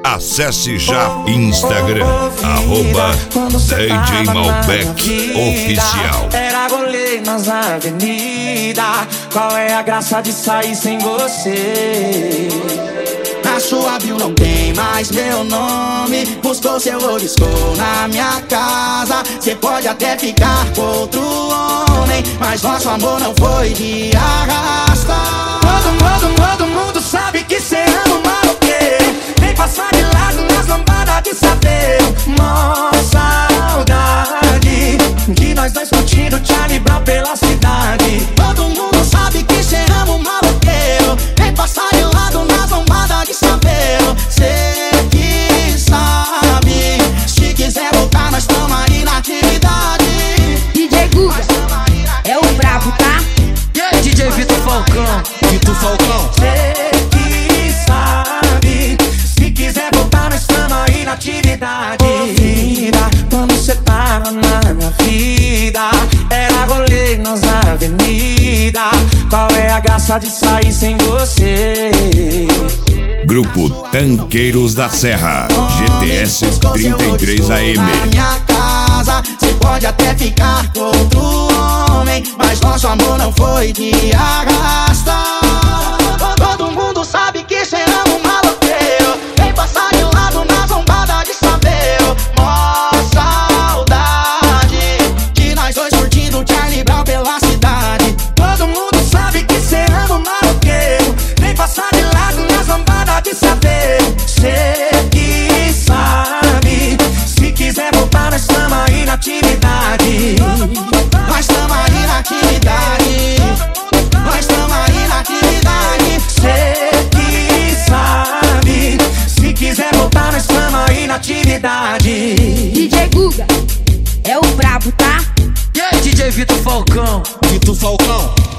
Acesse já Instagram, @DJ Malbec Oficial. Era rolê nas avenidas, qual é a graça de sair sem você? Na sua bio não tem mais meu nome, buscou seu oliscou na minha casa. Cê pode até ficar com outro homem, mas nosso amor não foi de arrasta. Todo mundo sabe que cê ama o maloqueiro, vem passar de lado nas lambadas de saber. Mó saudade de nós dois curtindo Charlie Brown pela cidade. Todo mundo sabe que cê ama o maloqueiro, vem passar de lado nas lambadas de saber. Cê que sabe, se quiser voltar nós tamo aí na atividade. DJ Guga é o brabo, tá? DJ Vitor Falcão, Vitor Falcão. Cê que sabe, se quiser voltar nós tamo aí na atividade. Ô vida, quando cê tava na minha vida, era rolê nas avenidas, qual é a graça de sair sem você? Grupo Tanqueiros da Serra, GTS 33 AM. Na minha casa, cê pode até ficar com outro homem, mas nosso amor não foi de arrasta. Todo mundo sabe que cê ama um maloqueiro, vem passar de lado na zombada de saber. Mó saudade de nós dois curtindo Charlie Brown pela cidade. Todo mundo sabe que cê ama um maloqueiro, vem passar de lado na zombada de saber. Cê que sabe, se quiser voltar nós tamo aí na atividade. Nós tamo aí na atividade. Nós tamo aí na atividade. Cê que sabe, se quiser voltar nós tamo aí na atividade. DJ Guga é o brabo, tá? DJ Vitor Falcão, Vitor Falcão.